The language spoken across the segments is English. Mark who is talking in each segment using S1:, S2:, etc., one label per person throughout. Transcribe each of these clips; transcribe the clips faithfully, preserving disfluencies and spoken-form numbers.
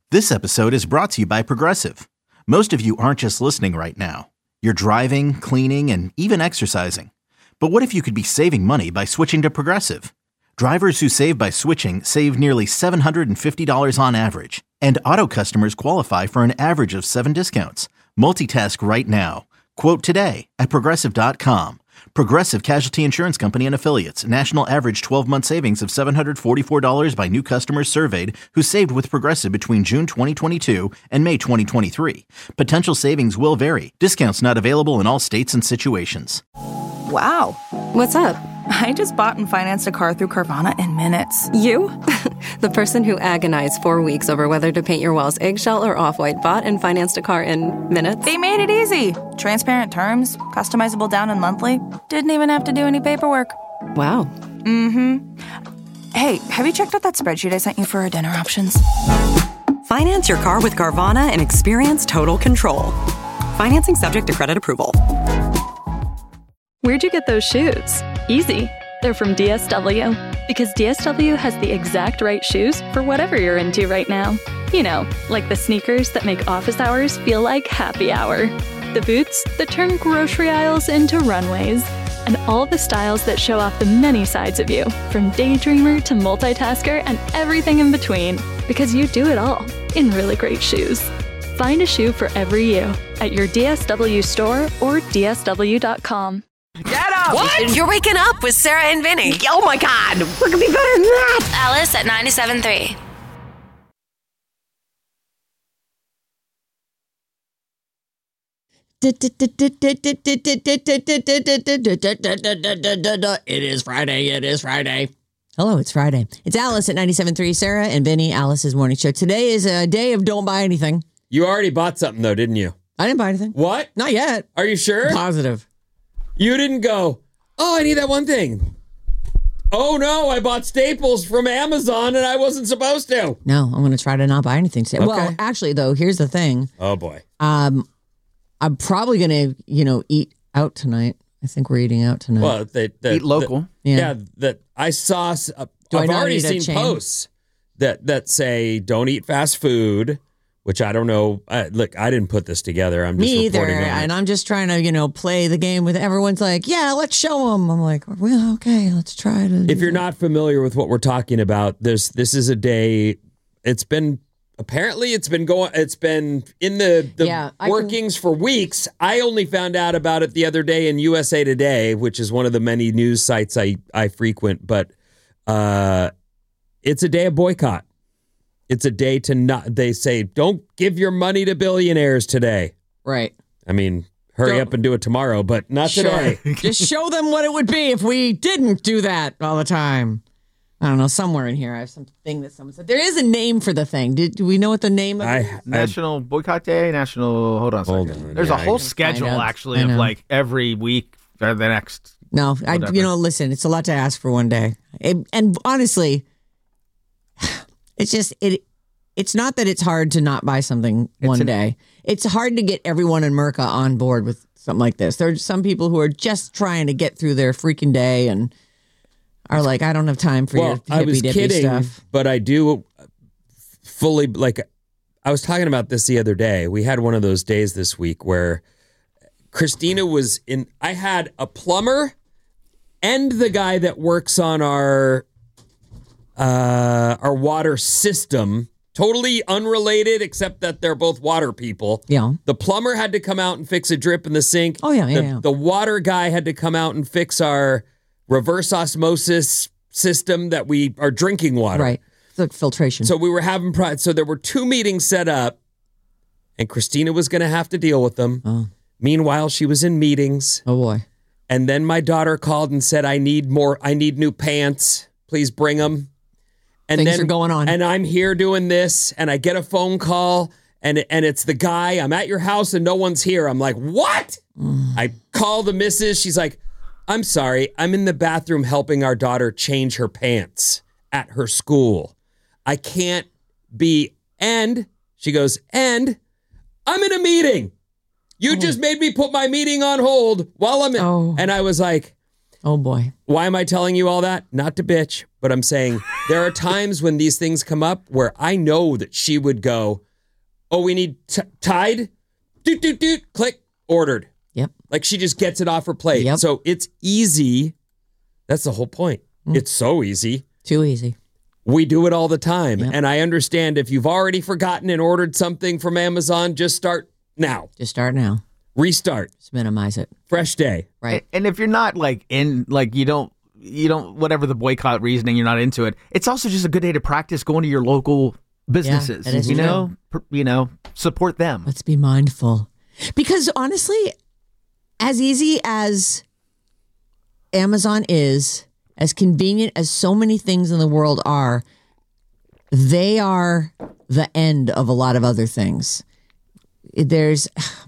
S1: This episode is brought to you by Progressive. Most of you aren't just listening right now. You're driving, cleaning, and even exercising. But what if you could be saving money by switching to Progressive? Drivers who save by switching save nearly seven hundred fifty dollars on average. And auto customers qualify for an average of seven discounts. Multitask right now. Quote today at Progressive dot com. Progressive Casualty Insurance Company and Affiliates. National average twelve-month savings of seven hundred forty-four dollars by new customers surveyed who saved with Progressive between June twenty twenty-two and May twenty twenty-three. Potential savings will vary. Discounts not available in all states and situations.
S2: Wow.
S3: What's up?
S2: I just bought and financed a car through Carvana in minutes.
S3: You? The person who agonized four weeks over whether to paint your walls eggshell or off-white bought and financed a car in minutes?
S2: They made it easy. Transparent terms, customizable down and monthly. Didn't even have to do any paperwork.
S3: Wow.
S2: Mm-hmm. Hey, have you checked out that spreadsheet I sent you for our dinner options?
S4: Finance your car with Carvana and experience total control. Financing subject to credit approval.
S5: Where'd you get those shoes? Easy. They're from D S W. Because D S W has the exact right shoes for whatever you're into right now. You know, like the sneakers that make office hours feel like happy hour. The boots that turn grocery aisles into runways. And all the styles that show off the many sides of you, from daydreamer to multitasker and everything in between. Because you do it all in really great shoes. Find a shoe for every you at your D S W store or D S W dot com.
S6: Get up!
S4: What? You're waking up with Sarah and Vinny.
S6: Oh my God! What could be better than that?
S7: Alice at ninety-seven point three.
S6: It is Friday. It is Friday. Hello, it's Friday. It's Alice at ninety-seven point three. Sarah and Vinny, Alice's morning show. Today is a day of don't buy anything.
S8: You already bought something, though, didn't you?
S6: I didn't buy anything.
S8: What?
S6: Not yet.
S8: Are you sure?
S6: Positive.
S8: You didn't go, oh, I need that one thing. Oh, no, I bought Staples from Amazon and I wasn't supposed to.
S6: No, I'm going to try to not buy anything today.
S8: Okay.
S6: Well, actually, though, here's the thing.
S8: Oh, boy.
S6: Um, I'm probably going to, you know, eat out tonight. I think we're eating out tonight.
S8: Well, they, they,
S1: Eat local.
S8: The,
S6: Yeah.
S8: yeah, that I saw, uh,
S6: Do I
S8: I've
S6: not
S8: already
S6: eat at
S8: seen
S6: chain?
S8: posts that, that say don't eat fast food, which I don't know. I, look, I didn't put this together. I'm just
S6: Me either.
S8: reporting on it.
S6: And I'm just trying to, you know, play the game with everyone's like, yeah, let's show them. I'm like, well, okay, let's try to.
S8: If you're not familiar with what we're talking about, there's this is a day. It's been apparently it's been going. It's been in the the
S6: Yeah, I
S8: workings for weeks. I only found out about it the other day in U S A Today, which is one of the many news sites I I frequent. But uh, it's a day of boycott. It's a day to not. They say don't give your money to billionaires today.
S6: Right.
S8: I mean, hurry
S6: Don't-
S8: up and do it tomorrow, but not today.
S6: Just show them what it would be if we didn't do that all the time. I don't know. Somewhere in here, I have something that someone said. There is a name for the thing. Did, do we know what the name of it
S8: I,
S6: is?
S8: I
S9: National Boycott Day, National. Hold on a
S8: Hold
S9: second.
S8: on,
S9: There's
S8: yeah,
S9: a
S8: I
S9: whole
S8: can
S9: schedule
S6: find out.
S9: actually
S6: I
S9: of
S6: know.
S9: like every week or the next.
S6: No, I.
S9: Whatever.
S6: You know, listen. It's a lot to ask for one day, It- and honestly, it's just it. It's not that it's hard to not buy something one
S9: an-
S6: day. It's hard to get everyone in Merca on board with something like this. There's some people who are just trying to get through their freaking day and are like, I don't have time for
S8: well,
S6: your
S8: I was
S6: hippy dippy
S8: kidding,
S6: stuff.
S8: but I do fully like. I was talking about this the other day. We had one of those days this week where Christina was in. I had a plumber and the guy that works on our uh, our water system. Totally unrelated, except that they're both water people.
S6: Yeah.
S8: The plumber had to come out and fix a drip in the sink.
S6: Oh, yeah, yeah,
S8: the,
S6: yeah.
S8: the water guy had to come out and fix our reverse osmosis system that we are drinking water.
S6: Right. It's like filtration.
S8: So we were having, pri- so there were two meetings set up, and Christina was going to have to deal with them.
S6: Oh.
S8: Meanwhile, she was in meetings.
S6: Oh, boy.
S8: And then my daughter called and said, I need more, I need new pants. Please bring them. And
S6: Things
S8: then,
S6: are going on.
S8: And I'm here doing this, and I get a phone call, and and it's the guy. I'm at your house, and no one's here. I'm like, what?
S6: Mm.
S8: I call the missus. She's like, I'm sorry. I'm in the bathroom helping our daughter change her pants at her school. I can't be. And she goes, and I'm in a meeting. You
S6: Oh.
S8: just made me put my meeting on hold while I'm in.
S6: Oh.
S8: And I was like,
S6: Oh, boy.
S8: Why am I telling you all that? Not to bitch, but I'm saying there are times when these things come up where I know that she would go, oh, we need t- Tide? Doot, doot, doot. Click. Ordered.
S6: Yep.
S8: Like she just gets it off her plate.
S6: Yep.
S8: So it's easy. That's the whole point. Mm. It's so easy.
S6: Too easy.
S8: We do it all the time.
S6: Yep.
S8: And I understand if you've already forgotten and ordered something from Amazon, just start now.
S6: Just start now.
S8: Restart.
S6: Just minimize it.
S8: Fresh day.
S6: Right.
S9: And if you're not like in, like you don't, you don't, whatever the boycott reasoning, you're not into it. It's also just a good day to practice going to your local businesses.
S6: Yeah, it is
S9: you
S6: true.
S9: know, pr- you know, support them.
S6: Let's be mindful. Because honestly, as easy as Amazon is, as convenient as so many things in the world are, they are the end of a lot of other things. There's,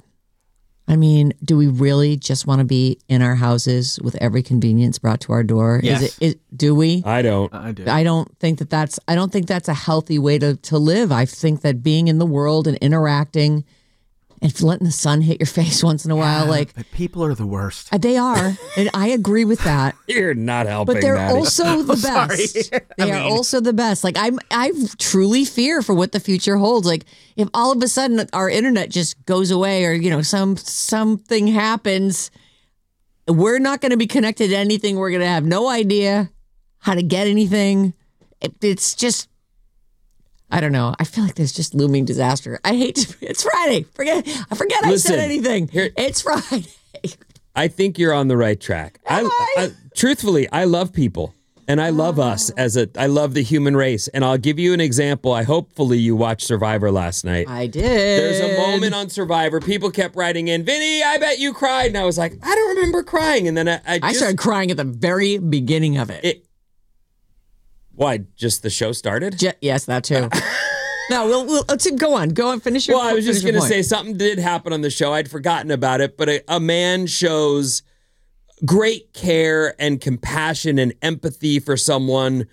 S6: I mean, do we really just want to be in our houses with every convenience brought to our door?
S9: Yes.
S6: Is it, is, do we?
S8: I don't.
S9: I do.
S6: I don't think that that's, I don't think that's a healthy way to, to live. I think that being in the world and interacting and letting the sun hit your face once in a while, like
S9: But people are the worst.
S6: uh, they are, and I agree with that.
S8: You're not helping.
S6: But they're
S8: Maddie.
S6: also the
S9: Sorry.
S6: best.
S9: I
S6: They are
S9: mean-
S6: also the best. Like I'm, I truly fear for what the future holds. Like if all of a sudden our internet just goes away, or you know, some something happens, we're not going to be connected to anything. We're going to have no idea how to get anything. It, it's just. I don't know. I feel like there's just looming disaster. I hate to. It's Friday. Forget. I forget
S8: Listen,
S6: I said anything.
S8: here-
S6: It's Friday.
S8: I think you're on the right track. I, I, truthfully, I love people, and I love us as a. I love the human race, and I'll give you an example. I hopefully you watched Survivor last night.
S6: I did.
S8: There's a moment on Survivor. People kept writing in, Vinny, I bet you cried, and I was like, I don't remember crying, and then I, I,
S6: I
S8: just,
S6: started crying at the very beginning of it.
S8: It, why? Just the show started?
S6: Je- yes, that too. No, we'll, we'll let's go on. Go on. Finish your.
S8: Well, I was just
S6: finish your
S8: going to
S6: point.
S8: say something did happen on the show. I'd forgotten about it, but a, a man shows great care and compassion and empathy for someone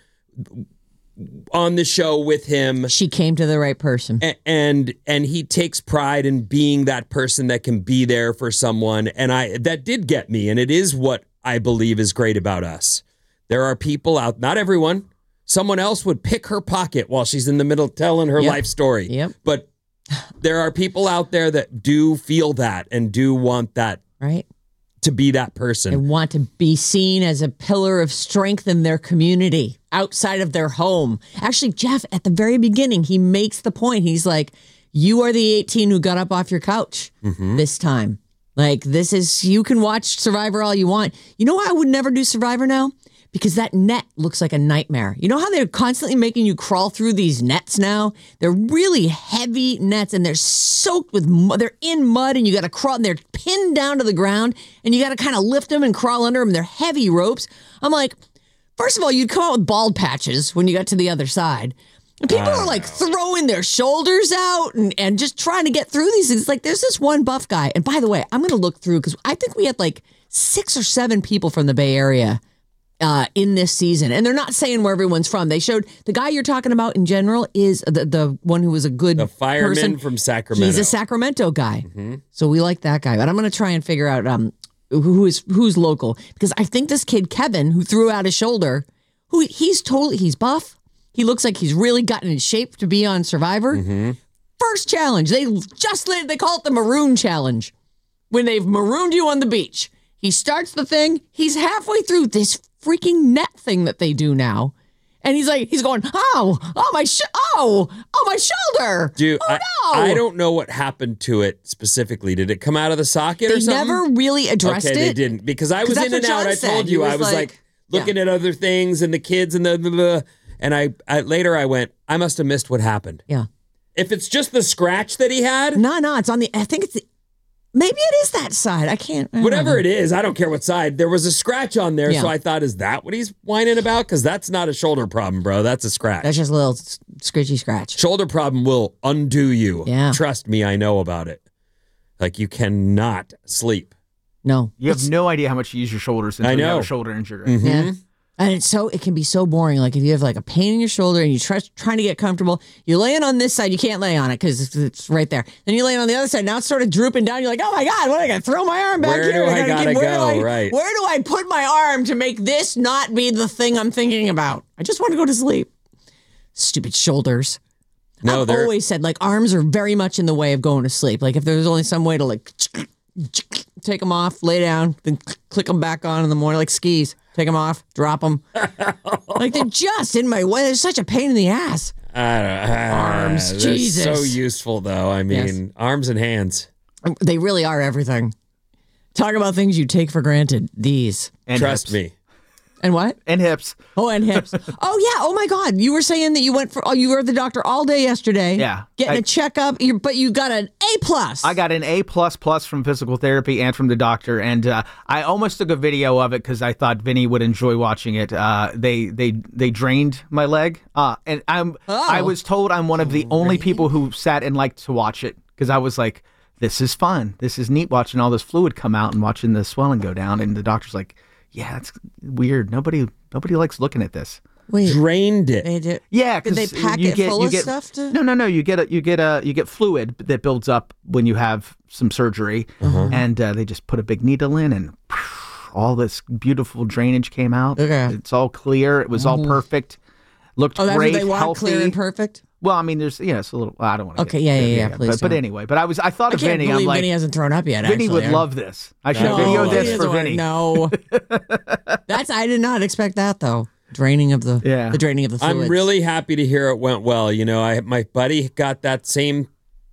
S8: on the show with him.
S6: She came to the right person.
S8: A- and and he takes pride in being that person that can be there for someone, and I that did get me, and it is what I believe is great about us. There are people out, not everyone. Someone else would pick her pocket while she's in the middle telling her
S6: Yep.
S8: life story.
S6: Yep.
S8: But there are people out there that do feel that and do want that
S6: Right.
S8: to be that
S6: They
S8: person.
S6: want to be seen as a pillar of strength in their community outside of their home. Actually, Jeff, at the very beginning, he makes the point. He's like, you are the eighteen who got up off your couch this time. Like, this is, you can watch Survivor all you want. You know why I would never do Survivor now? Because that net looks like a nightmare. You know how they're constantly making you crawl through these nets now? They're really heavy nets, and they're soaked with mud. They're in mud, and you got to crawl, and they're pinned down to the ground, and you got to kind of lift them and crawl under them. They're heavy ropes. I'm like, first of all, you'd come out with bald patches when you got to the other side. And people are like throwing their shoulders out and, and just trying to get through these things. Like, there's this one buff guy. And by the way, I'm going to look through because I think we had like six or seven people from the Bay Area uh, in this season. And they're not saying where everyone's from. They showed the guy you're talking about in general is the, the one who was a good
S8: The fireman
S6: person.
S8: from Sacramento.
S6: He's a Sacramento guy. So we like that guy. But I'm going to try and figure out um, who is who's local. Because I think this kid, Kevin, who threw out his shoulder, who he's totally, he's buff. He looks like he's really gotten in shape to be on Survivor. First challenge. They just they call it the Maroon Challenge. When they've marooned you on the beach. He starts the thing. He's halfway through this freaking net thing that they do now. And he's like, he's going, oh, oh, my, sh- oh, oh, my shoulder.
S8: Dude,
S6: oh,
S8: I,
S6: no.
S8: I don't know what happened to it specifically. Did it come out of the socket
S6: They
S8: or something?
S6: never really addressed
S8: okay,
S6: it.
S8: they didn't. Because I
S6: 'Cause
S8: was
S6: that's
S8: in
S6: what
S8: and out.
S6: John
S8: I
S6: said.
S8: told
S6: He
S8: you.
S6: was
S8: I was like,
S6: like,
S8: looking at other things and the kids and the blah, blah, blah. And I, I later I went, I must have missed what happened.
S6: Yeah.
S8: If it's just the scratch that he had,
S6: No, no, it's on the, I think it's, the, maybe it is that side. I can't. I don't
S8: whatever
S6: know.
S8: it is, I don't care what side. There was a scratch on there,
S6: Yeah.
S8: so I thought, is that what he's whining about? Because that's not a shoulder problem, bro. That's a scratch.
S6: That's just a little s- scritchy scratch.
S8: Shoulder problem will undo you.
S6: Yeah.
S8: Trust me, I know about it. Like, you cannot sleep.
S6: No.
S9: You have no idea how much you use your shoulders until
S8: I
S9: you have
S8: know.
S9: a shoulder injury.
S6: Yeah. And it's so it can be so boring. Like if you have like a pain in your shoulder and you try trying to get comfortable, you're laying on this side, you can't lay on it because it's, it's right there. Then you're laying on the other side. Now it's sort of drooping down. You're like, oh my god, what am I gonna throw my arm back
S8: Where
S6: here?
S8: do I gotta
S6: keep, where
S8: go?
S6: Do I,
S8: right.
S6: Where do I put my arm to make this not be the thing I'm thinking about? I just want to go to sleep. Stupid shoulders.
S8: No,
S6: I've
S8: they're
S6: always said like arms are very much in the way of going to sleep. Like if there's only some way to like take them off, lay down, then click them back on in the morning like skis. Take them off, drop them. Like they're just in my way. They're such a pain in the ass.
S8: I don't, uh,
S6: Arms,
S8: they're
S6: Jesus.
S8: So useful though. I mean,
S6: Yes.
S8: arms and hands.
S6: They really are everything. Talk about things you take for granted. These.
S9: And
S8: Trust
S9: hips.
S8: me.
S6: And what?
S9: And hips.
S6: Oh, and hips. Oh, yeah. Oh, my God. You were saying that you went for, oh, you were at the doctor all day yesterday.
S9: Yeah.
S6: Getting
S9: I-
S6: a checkup, you- but you got an A plus.
S9: I got an A plus plus from physical therapy and from the doctor, and uh, I almost took a video of it because I thought Vinny would enjoy watching it. Uh, they they they drained my leg, uh, and I'm
S6: Oh.
S9: I was told I'm one of the only people who sat and liked to watch it because I was like, this is fun, this is neat watching all this fluid come out and watching the swelling go down, and the doctor's like, yeah, it's weird. Nobody nobody likes looking at this.
S6: Wait.
S8: Drained it.
S6: They did,
S9: Yeah,
S6: did they
S9: because
S6: pack
S9: you
S6: it
S9: get
S6: full
S9: you
S6: of
S9: get
S6: stuff to?
S9: no no no you get a you get a you get fluid that builds up when you have some surgery, and uh, they just put a big needle in, and all this beautiful drainage came out.
S6: Okay.
S9: It's all clear. It was all perfect. Looked
S6: Oh, that's
S9: great,
S6: what they want,
S9: healthy.
S6: clear and perfect?
S9: Well, I mean, there's yeah, it's a little. I don't want to.
S6: Okay, yeah, yeah, yeah, please
S9: But, but
S6: don't.
S9: anyway, but I was I thought
S6: I
S9: of
S6: can't
S9: Vinny.
S6: believe
S9: I'm like,
S6: Vinny hasn't thrown up yet,
S9: Vinny
S6: actually.
S9: would love this. I should
S8: No,
S9: video
S8: he
S9: this
S6: Vinny
S9: for
S6: doesn't want-
S9: Vinny.
S6: No. That's, I did not expect that, though. Draining of the,
S9: Yeah.
S6: the draining of the fluids.
S8: I'm really happy to hear it went well. You know, I my buddy got that same.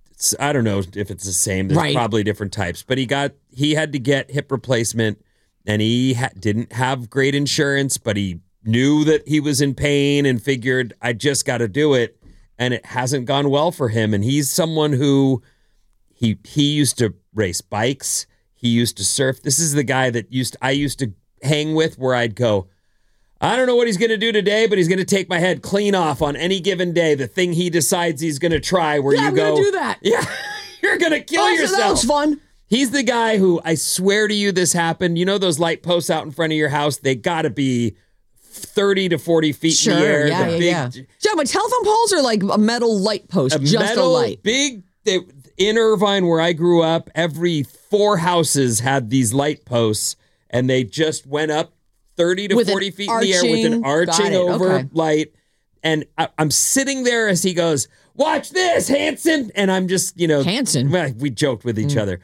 S8: I don't know if it's the same. There's
S6: Right.
S8: probably different types, but he got he had to get hip replacement, and he ha- didn't have great insurance, but he knew that he was in pain and figured I just got to do it, and it hasn't gone well for him. And he's someone who he he used to race bikes. He used to surf. This is the guy that used I used to hang with, where I'd go, I don't know what he's going to do today, but he's going to take my head clean off on any given day. The thing he decides he's going to try, where
S6: Yeah,
S8: you
S6: I'm
S8: go,
S6: gonna do that.
S8: Yeah, you're going to kill
S6: Oh, so
S8: yourself.
S6: that was fun.
S8: He's the guy who, I swear to you, this happened. You know those light posts out in front of your house? They got to be thirty to forty feet
S6: Sure,
S8: in the air.
S6: yeah,
S8: the
S6: yeah,
S8: big,
S6: yeah. Yeah, but telephone poles are like a metal light post,
S8: a
S6: just
S8: metal,
S6: a light.
S8: big. They, in Irvine, where I grew up, every four houses had these light posts, and they just went up thirty to
S6: With an
S8: forty feet in the air with an
S6: arching- got
S8: arching
S6: it,
S8: over
S6: okay.
S8: light. And I, I'm sitting there as he goes, "Watch this, Hanson!" And I'm just, you know,
S6: Hanson?
S8: well, we joked with each
S6: Mm.
S8: other.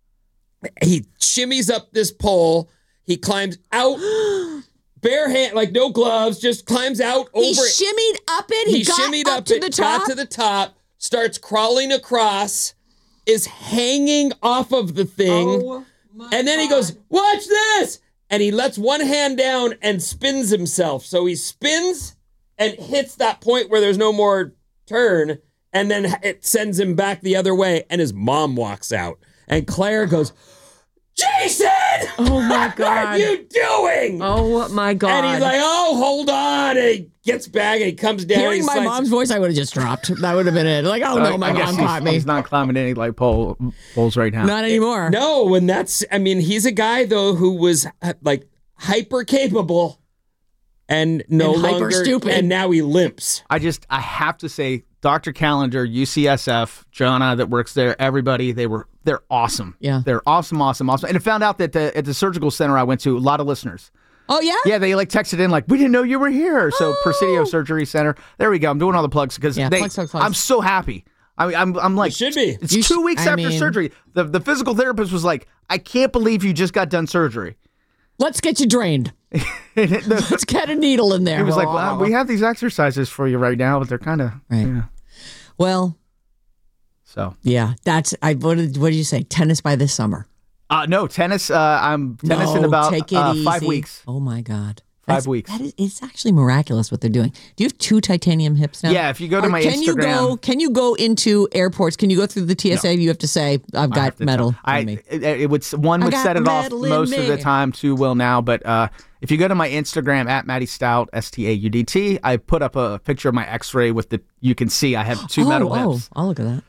S8: He shimmies up this pole. He climbs out, bare hand, like no gloves, just climbs out over.
S6: He shimmied up it. He,
S8: He
S6: got
S8: shimmied
S6: up,
S8: up,
S6: to
S8: it,
S6: the top.
S8: got to the top, starts crawling across, is hanging off of the thing,
S6: Oh, my
S8: and then he
S6: God.
S8: goes, "Watch this!" And he lets one hand down and spins himself. So he spins and hits that point where there's no more turn, and then it sends him back the other way, and his mom walks out. And Claire goes, "Jason!
S6: Oh, my
S8: What
S6: God.
S8: are you doing?"
S6: Oh my God.
S8: And he's like, "Oh, hold on." And he gets back and he comes down.
S6: Hearing
S8: and he
S6: my
S8: slides-
S6: mom's voice, I would have just dropped. That would have been it. Like, oh no, my
S9: I guess
S6: mom
S9: he's,
S6: caught me.
S9: He's not climbing any light pole poles right now.
S6: Not anymore.
S8: No, and that's, I mean, he's a guy, though, who was uh, like hyper capable and no
S6: And hyper
S8: longer,
S6: stupid.
S8: and now he limps.
S9: I just, I have to say, Doctor Calendar, U C S F, Jonna that works there, everybody, they were, they're awesome.
S6: Yeah.
S9: They're awesome, awesome, awesome. And I found out that the, at the surgical center I went to, a lot of listeners.
S6: Oh yeah.
S9: Yeah, they like texted in like, we didn't know you were here. So Presidio Surgery Center. There we go. I'm doing all the plugs because
S6: Yeah,
S9: they,
S6: plugs, plugs, plugs.
S9: I'm so happy. I mean, I'm, I'm like,
S8: You should be.
S9: It's
S6: You
S9: two
S6: sh-
S9: weeks
S6: I
S9: after
S6: mean-
S9: surgery. The, the physical therapist was like, I can't believe you just got done surgery.
S6: Let's get you drained.
S9: And it- the-
S6: Let's get a needle in there.
S9: He was like, well, we have these exercises for you right now, but they're kind of,
S6: Right.
S9: yeah.
S6: Well,
S9: So,
S6: yeah, that's I. What did, what did you say? Tennis by this summer.
S9: uh, no, tennis, uh, I'm tennis in
S6: No,
S9: about
S6: take it
S9: uh,
S6: easy.
S9: five weeks.
S6: Oh my God.
S9: Five
S6: That's-
S9: weeks.
S6: That is, it's actually miraculous what they're doing. Do you have two titanium hips now?
S9: Yeah, if you go to
S6: Or
S9: my
S6: can you go?
S9: Instagram-
S6: Can you go into airports? Can you go through the T S A? You have to say, "I've
S9: I
S6: got
S9: have to
S6: metal."
S9: tell- I
S6: in me.
S9: it, it would one
S6: I
S9: would
S6: got
S9: set it off
S6: metal in
S9: most of the
S6: me.
S9: time. Two will now, but uh, if you go to my Instagram at Matty Stout S T A U D T, I put up a picture of my X-ray with the. You can see I have two
S6: oh,
S9: metal
S6: oh,
S9: hips.
S6: I'll look at that.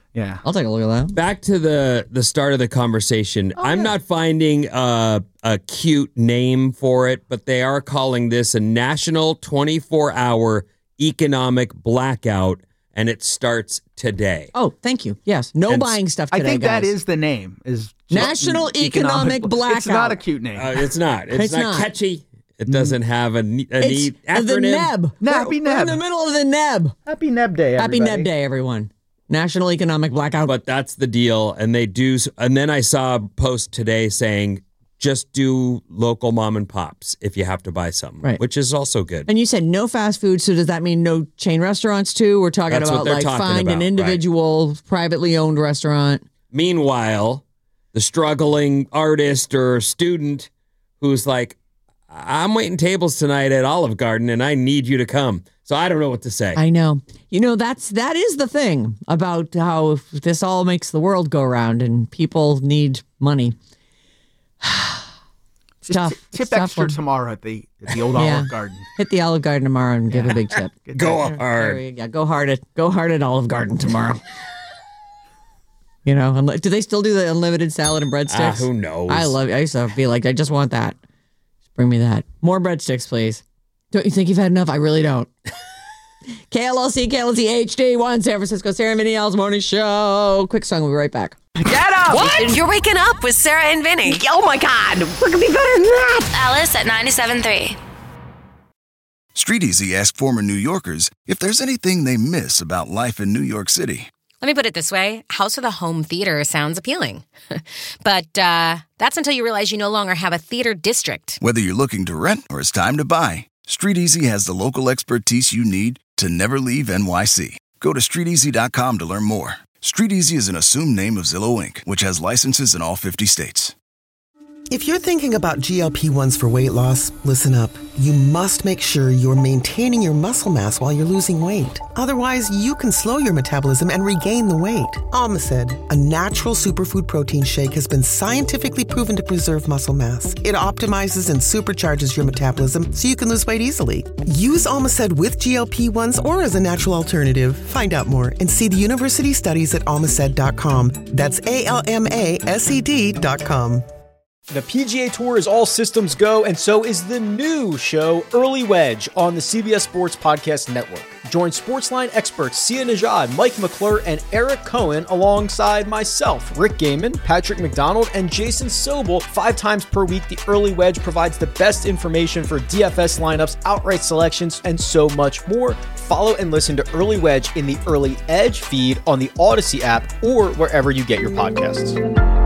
S9: Yeah.
S6: I'll take a look at that.
S8: Back to the, the start of the conversation.
S6: Oh,
S8: I'm
S6: yeah.
S8: not finding a, a cute name for it, but they are calling this a national twenty-four hour economic blackout, and it starts today.
S6: Oh, thank you. Yes. No
S8: And
S6: buying stuff today,
S9: I think
S6: guys.
S9: that is the name. Is
S6: National Economic Blackout.
S9: It's not a cute name.
S8: Uh, it's not. It's,
S6: It's
S8: not,
S6: not.
S8: catchy. It doesn't have a, ne- a
S6: It's
S8: neat
S6: the
S8: acronym.
S6: N E B.
S9: Happy
S6: We're, we're in
S9: Neb.
S6: the middle of the N E B.
S9: Happy Neb Day,
S6: Happy
S9: everybody.
S6: N E B Day, everyone. National Economic Blackout.
S8: But that's the deal. And they do. And then I saw a post today saying, just do local mom and pops if you have to buy something,
S6: Right.
S8: which is also good.
S6: And you said no fast food, so does that mean no chain restaurants too? We're talking
S8: That's what
S6: about
S8: they're
S6: like
S8: talking
S6: find
S8: about,
S6: an
S8: right.
S6: individual privately owned restaurant.
S8: Meanwhile, the struggling artist or student who's like, I'm waiting tables tonight at Olive Garden and I need you to come. So I don't know what to say.
S6: I know. You know, that's that is the thing about how this all makes the world go round and people need money.
S9: Just
S6: tough.
S9: t- tip
S6: It's tough
S9: extra
S6: one.
S9: tomorrow at the at the old
S6: Yeah.
S9: Olive Garden.
S6: Hit the Olive Garden tomorrow and give a big tip.
S8: Go
S6: There
S8: hard.
S6: you go. Go hard at go hard at Olive Garden tomorrow. You know, unli- do they still do the unlimited salad and breadsticks?
S8: Ah, who knows?
S6: I love. I used to be like, I just want that. Just bring me that. More breadsticks, please. Don't you think you've had enough? I really don't. K L L C, K L L C H D one, San Francisco, Sarah and Vinny Al's morning show. Quick song. We'll be right back.
S7: Get up!
S4: What? You're waking up with Sarah and Vinny.
S7: Oh my God! What could be better than that? Alice at ninety-seven point three.
S10: Street Easy asked former New Yorkers if there's anything they miss about life in New York City.
S11: Let me put it this way. House of the Home Theater sounds appealing. But uh, that's until you realize you no longer have a theater district.
S10: Whether you're looking to rent or it's time to buy, Street Easy has the local expertise you need to never leave N Y C. Go to street easy dot com to learn more. Street Easy is an assumed name of Zillow Incorporated, which has licenses in all fifty states.
S12: If you're thinking about G L P one s for weight loss, listen up. You must make sure you're maintaining your muscle mass while you're losing weight. Otherwise, you can slow your metabolism and regain the weight. Almacid, a natural superfood protein shake, has been scientifically proven to preserve muscle mass. It optimizes and supercharges your metabolism so you can lose weight easily. Use Almacid with G L P one s or as a natural alternative. Find out more and see the university studies at almacid dot com. That's A L M A S E D dot com.
S13: The P G A Tour is all systems go, and so is the new show, Early Wedge, on the C B S Sports Podcast Network. Join Sportsline experts Sia Najad, Mike McClure, and Eric Cohen alongside myself, Rick Gaiman, Patrick McDonald, and Jason Sobel. Five times per week, the Early Wedge provides the best information for D F S lineups, outright selections, and so much more. Follow and listen to Early Wedge in the Early Edge feed on the Odyssey app or wherever you get your podcasts.